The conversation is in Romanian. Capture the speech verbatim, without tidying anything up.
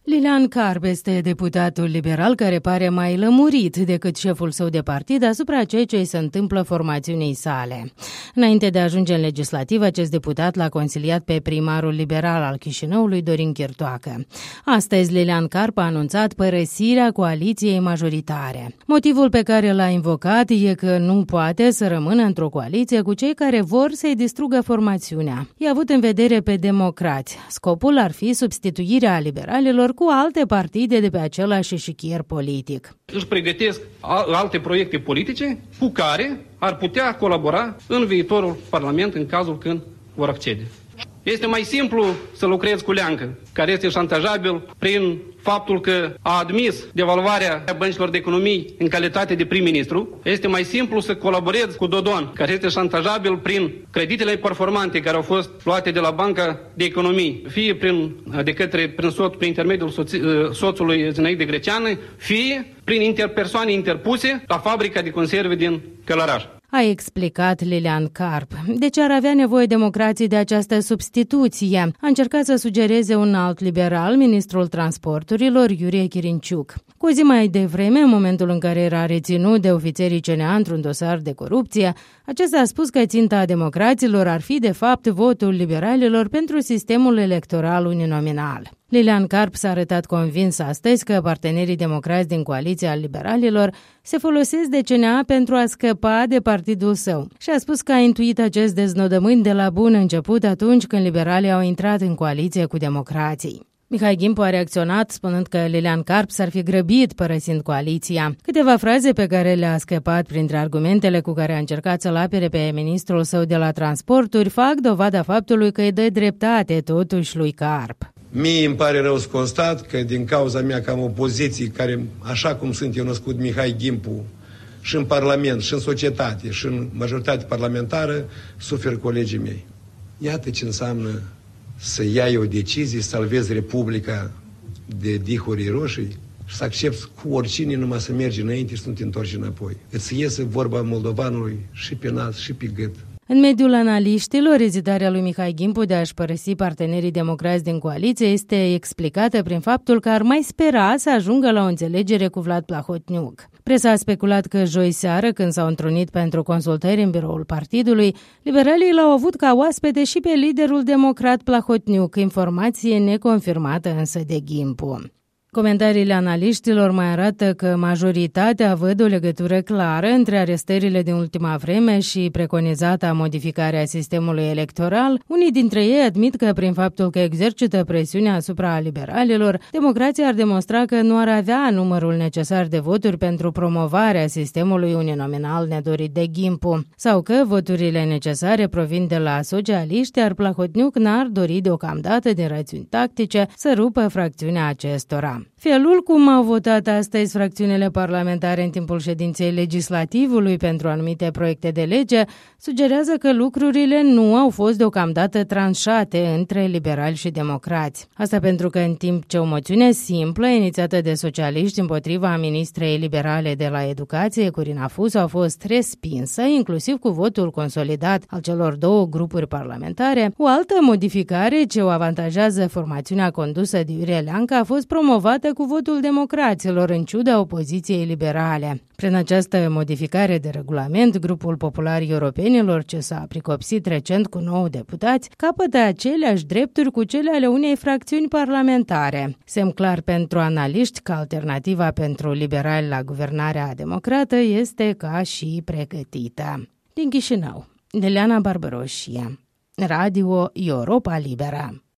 Lilian Carp este deputatul liberal care pare mai lămurit decât șeful său de partid asupra ceea ce îi se întâmplă formațiunii sale. Înainte de a ajunge în legislativ, acest deputat l-a consiliat pe primarul liberal al Chișinăului, Dorin Chirtoacă. Astăzi, Lilian Carp a anunțat părăsirea coaliției majoritare. Motivul pe care l-a invocat e că nu poate să rămână într-o coaliție cu cei care vor să-i distrugă formațiunea. I-a avut în vedere pe democrați. Scopul ar fi substituirea liberalilor cu alte partide de pe același eșichier politic. Își pregătesc alte proiecte politice cu care ar putea colabora în viitorul Parlament în cazul când vor accede. Este mai simplu să lucrezi cu Leancă, care este șantajabil prin faptul că a admis devaluarea băncilor de economii în calitate de prim-ministru. Este mai simplu să colaborezi cu Dodon, care este șantajabil prin creditele performante care au fost luate de la Banca de Economii, fie prin, de către, prin, soț, prin intermediul soț, soțului Zinaide Greceană, fie prin interpersoane interpuse la fabrica de conserve din Călăraș. A explicat Lilian Carp. De ce ar avea nevoie democrații de această substituție? A încercat să sugereze un alt liberal, ministrul transporturilor, Iurie Chirinciuc. Cu o zi mai devreme, în momentul în care era reținut de ofițerii C N A într-un dosar de corupție, acesta a spus că ținta democraților ar fi, de fapt, votul liberalilor pentru sistemul electoral uninominal. Lilian Carp s-a arătat convins astăzi că partenerii democrați din coaliția liberalilor se folosesc de C N A pentru a scăpa de partidul său și a spus că a intuit acest deznodământ de la bun început atunci când liberalii au intrat în coaliție cu democrații. Mihai Gimpu a reacționat spunând că Lilian Carp s-ar fi grăbit părăsind coaliția. Câteva fraze pe care le-a scăpat printre argumentele cu care a încercat să-l apere pe ministrul său de la transporturi fac dovada faptului că îi dă dreptate totuși lui Carp. Mie îmi pare rău să constat că din cauza mea că am o poziție care, așa cum sunt eu născut Mihai Gimpu, și în Parlament, și în societate, și în majoritate parlamentară, suferă colegii mei. Iată ce înseamnă să iai o decizie, să salvezi Republica de dihurii roșii și să accepti cu oricine numai să mergi înainte și să nu te întorci înapoi. Îți iese vorba moldovanului și pe nas și pe gât. În mediul analiștilor, ezitarea lui Mihai Gimpu de a-și părăsi partenerii democrați din coaliție este explicată prin faptul că ar mai spera să ajungă la o înțelegere cu Vlad Plahotniuc. Presa a speculat că joi seară, când s-au întrunit pentru consultări în biroul partidului, liberalii l-au avut ca oaspete și pe liderul democrat Plahotniuc, informație neconfirmată însă de Gimpu. Comentariile analiștilor mai arată că majoritatea văd o legătură clară între arestările din ultima vreme și preconizata modificare a sistemului electoral. Unii dintre ei admit că prin faptul că exercită presiunea asupra liberalilor, democrația ar demonstra că nu ar avea numărul necesar de voturi pentru promovarea sistemului uninominal nedorit de Gimpu, sau că voturile necesare provin de la socialiști, iar Plahotniuc n-ar dori deocamdată din rațiuni tactice să rupă fracțiunea acestora. Felul cum au votat astăzi fracțiunile parlamentare în timpul ședinței legislativului pentru anumite proiecte de lege sugerează că lucrurile nu au fost deocamdată tranșate între liberali și democrați. Asta pentru că în timp ce o moțiune simplă inițiată de socialiști împotriva ministrei liberale de la educație, Corina Fusu, a fost respinsă, inclusiv cu votul consolidat al celor două grupuri parlamentare, o altă modificare ce o avantajează formațiunea condusă de Iurie Leancă a fost promovată cu votul democraților în ciuda opoziției liberale. Prin această modificare de regulament, grupul Popularii Europenilor, ce s-a pricopsit recent cu nouă deputați, capătă aceleași drepturi cu cele ale unei fracțiuni parlamentare. Semn clar pentru analiști că alternativa pentru liberali la guvernarea democrată este ca și pregătită. Din Chișinău, Liliana Barbaroșie, Radio Europa Liberă.